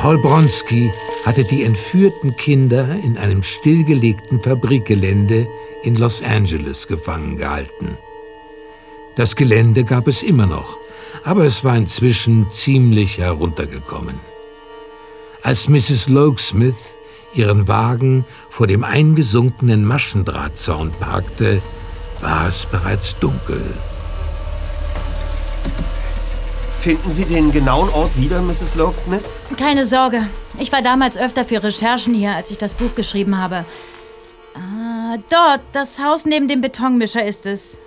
Paul Bronski hatte die entführten Kinder in einem stillgelegten Fabrikgelände in Los Angeles gefangen gehalten. Das Gelände gab es immer noch, aber es war inzwischen ziemlich heruntergekommen. Als Mrs. Logue-Smith ihren Wagen vor dem eingesunkenen Maschendrahtzaun parkte, war es bereits dunkel. Finden Sie den genauen Ort wieder, Mrs. Logue-Smith? Keine Sorge. Ich war damals öfter für Recherchen hier, als ich das Buch geschrieben habe. Dort, das Haus neben dem Betonmischer ist es.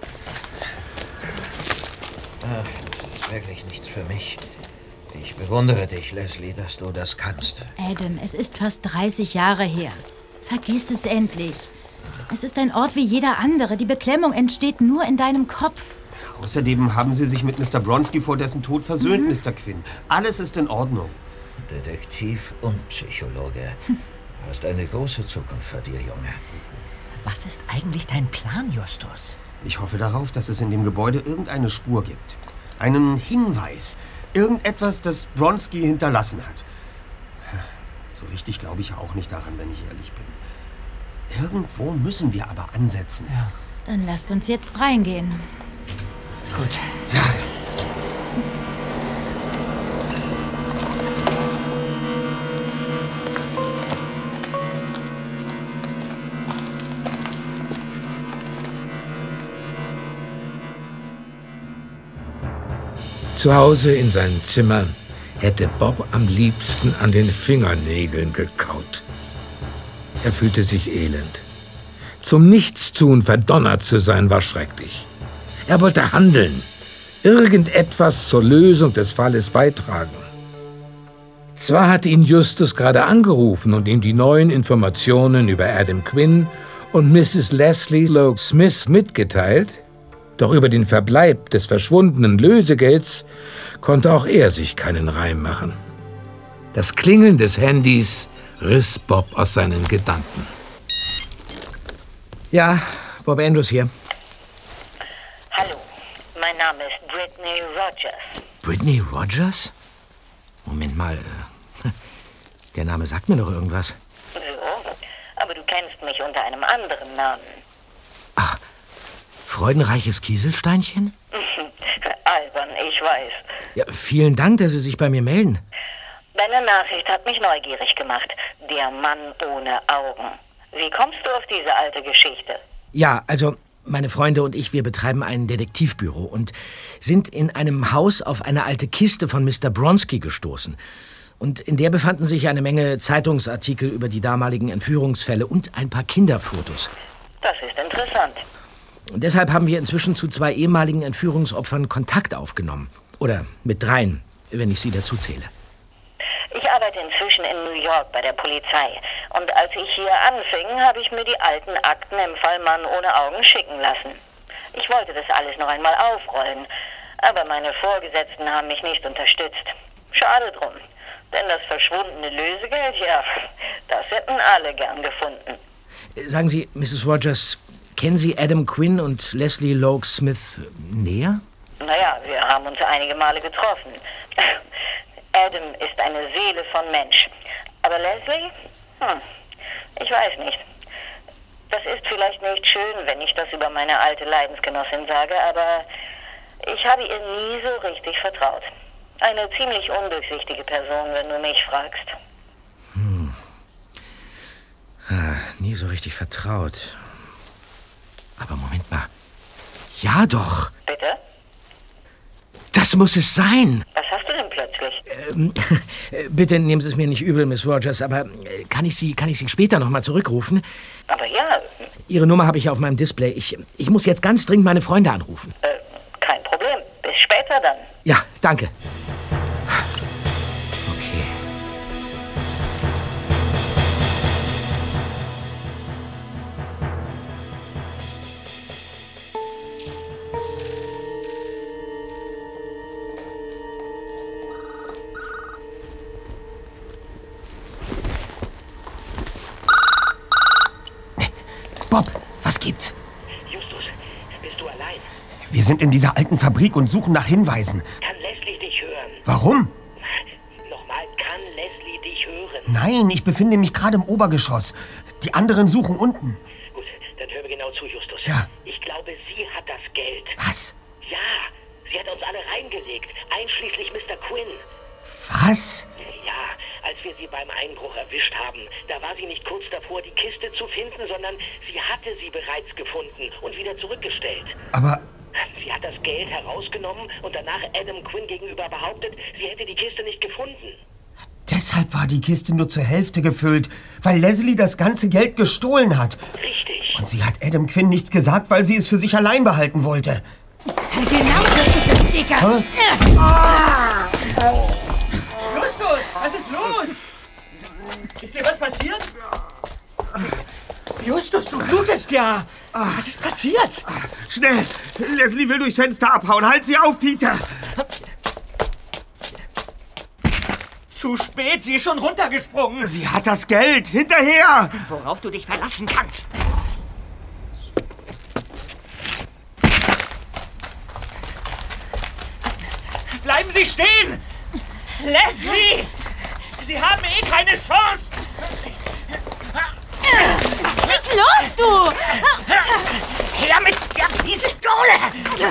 Ach, das ist wirklich nichts für mich. Ich bewundere dich, Leslie, dass du das kannst. Adam, es ist fast 30 Jahre her. Vergiss es endlich. Es ist ein Ort wie jeder andere. Die Beklemmung entsteht nur in deinem Kopf. Außerdem haben Sie sich mit Mr. Bronski vor dessen Tod versöhnt, Mr. Quinn. Alles ist in Ordnung. Detektiv und Psychologe. Du hast eine große Zukunft vor dir, Junge. Was ist eigentlich dein Plan, Justus? Ich hoffe darauf, dass es in dem Gebäude irgendeine Spur gibt. Einen Hinweis. Irgendetwas, das Bronski hinterlassen hat. So richtig glaube ich auch nicht daran, wenn ich ehrlich bin. Irgendwo müssen wir aber ansetzen. Ja. Dann lasst uns jetzt reingehen. Gut. Ja. Zu Hause in seinem Zimmer hätte Bob am liebsten an den Fingernägeln gekaut. Er fühlte sich elend. Zum Nichtstun verdonnert zu sein, war schrecklich. Er wollte handeln, irgendetwas zur Lösung des Falles beitragen. Zwar hatte ihn Justus gerade angerufen und ihm die neuen Informationen über Adam Quinn und Mrs. Leslie Logue-Smith mitgeteilt, doch über den Verbleib des verschwundenen Lösegelds konnte auch er sich keinen Reim machen. Das Klingeln des Handys riss Bob aus seinen Gedanken. Ja, Bob Andrews hier. Hallo, mein Name ist Brittany Rogers. Brittany Rogers? Moment mal, der Name sagt mir doch irgendwas. So, aber du kennst mich unter einem anderen Namen. Ach, Freudenreiches Kieselsteinchen? Albern, ich weiß. Ja, vielen Dank, dass Sie sich bei mir melden. Deine Nachricht hat mich neugierig gemacht. Der Mann ohne Augen. Wie kommst du auf diese alte Geschichte? Ja, also meine Freunde und ich, wir betreiben ein Detektivbüro und sind in einem Haus auf eine alte Kiste von Mr. Bronski gestoßen. Und in der befanden sich eine Menge Zeitungsartikel über die damaligen Entführungsfälle und ein paar Kinderfotos. Das ist interessant. Und deshalb haben wir inzwischen zu 2 ehemaligen Entführungsopfern Kontakt aufgenommen. Oder mit 3, wenn ich sie dazu zähle. Ich arbeite inzwischen in New York bei der Polizei. Und als ich hier anfing, habe ich mir die alten Akten im Fall Mann ohne Augen schicken lassen. Ich wollte das alles noch einmal aufrollen. Aber meine Vorgesetzten haben mich nicht unterstützt. Schade drum. Denn das verschwundene Lösegeld, ja, das hätten alle gern gefunden. Sagen Sie, Mrs. Rogers, kennen Sie Adam Quinn und Leslie Logue-Smith näher? Naja, wir haben uns einige Male getroffen. Adam ist eine Seele von Mensch. Aber Leslie? Ich weiß nicht. Das ist vielleicht nicht schön, wenn ich das über meine alte Leidensgenossin sage, aber ich habe ihr nie so richtig vertraut. Eine ziemlich undurchsichtige Person, wenn du mich fragst. Nie so richtig vertraut. Aber Moment mal. Ja doch. Bitte? Das muss es sein. Was hast du denn plötzlich? Bitte nehmen Sie es mir nicht übel, Miss Rogers, aber kann ich Sie später noch mal zurückrufen? Aber ja. Ihre Nummer habe ich auf meinem Display. Ich muss jetzt ganz dringend meine Freunde anrufen. Kein Problem. Bis später dann. Ja, danke. Okay. Bob, was gibt's? Justus, bist du allein? Wir sind in dieser alten Fabrik und suchen nach Hinweisen. Kann Leslie dich hören? Warum? Nochmal, kann Leslie dich hören. Nein, ich befinde mich gerade im Obergeschoss. Die anderen suchen unten. Gut, dann hör mir genau zu, Justus. Ja. Ich glaube, sie hat das Geld. Was? Ja, sie hat uns alle reingelegt, einschließlich Mr. Quinn. Was? Ja, als wir sie beim Einbruch erwischt haben, da war sie nicht kurz davor, die Kiste zu finden, sondern sie hatte sie bereits gefunden und wieder zurückgestellt. Aber Sie hat das Geld herausgenommen und danach Adam Quinn gegenüber behauptet, sie hätte die Kiste nicht gefunden. deshalb war die Kiste nur zur Hälfte gefüllt, weil Leslie das ganze Geld gestohlen hat. Richtig. Und sie hat Adam Quinn nichts gesagt, weil sie es für sich allein behalten wollte. Genau so ist es, Dicker. Justus, was ist los? Ist dir was passiert? Justus, du blutest ja. Was ist passiert? Schnell! Leslie will durchs Fenster abhauen. Halt sie auf, Peter! Zu spät, sie ist schon runtergesprungen. Sie hat das Geld! Hinterher! Worauf du dich verlassen kannst. Bleiben Sie stehen! Leslie! Sie haben eh keine Chance! Nicht los, du! Her mit der Pistole!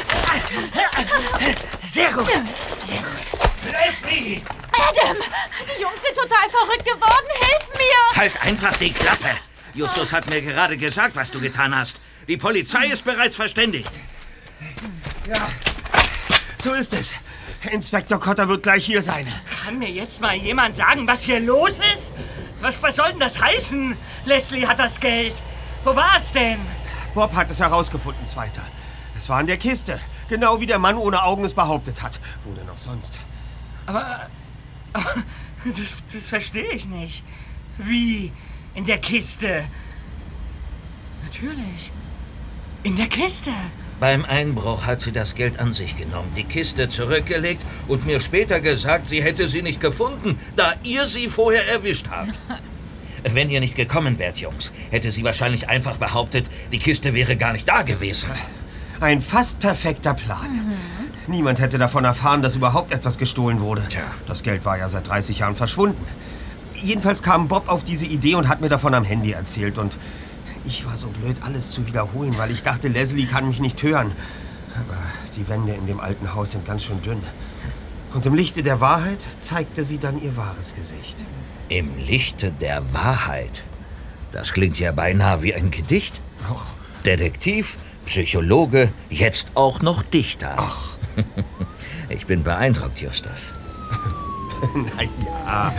Sehr gut, sehr gut. Leslie! Adam! Die Jungs sind total verrückt geworden. Hilf mir! Halt einfach die Klappe! Justus hat mir gerade gesagt, was du getan hast. Die Polizei ist bereits verständigt. Ja, so ist es. Inspektor Cotter wird gleich hier sein. Kann mir jetzt mal jemand sagen, was hier los ist? Was soll denn das heißen? Leslie hat das Geld. Wo war es denn? Bob hat es herausgefunden, Zweiter. Es war in der Kiste. Genau wie der Mann ohne Augen es behauptet hat. Wo denn auch sonst? Aber das verstehe ich nicht. Wie? In der Kiste? Natürlich. In der Kiste. Beim Einbruch hat sie das Geld an sich genommen, die Kiste zurückgelegt und mir später gesagt, sie hätte sie nicht gefunden, da ihr sie vorher erwischt habt. Wenn ihr nicht gekommen wärt, Jungs, hätte sie wahrscheinlich einfach behauptet, die Kiste wäre gar nicht da gewesen. Ein fast perfekter Plan. Niemand hätte davon erfahren, dass überhaupt etwas gestohlen wurde. Tja. Das Geld war ja seit 30 Jahren verschwunden. Jedenfalls kam Bob auf diese Idee und hat mir davon am Handy erzählt. Und ich war so blöd, alles zu wiederholen, weil ich dachte, Leslie kann mich nicht hören. Aber die Wände in dem alten Haus sind ganz schön dünn. Und im Lichte der Wahrheit zeigte sie dann ihr wahres Gesicht. Im Lichte der Wahrheit? Das klingt ja beinahe wie ein Gedicht. Ach, Detektiv, Psychologe, jetzt auch noch Dichter. ach, Ich bin beeindruckt, Justus. na ja.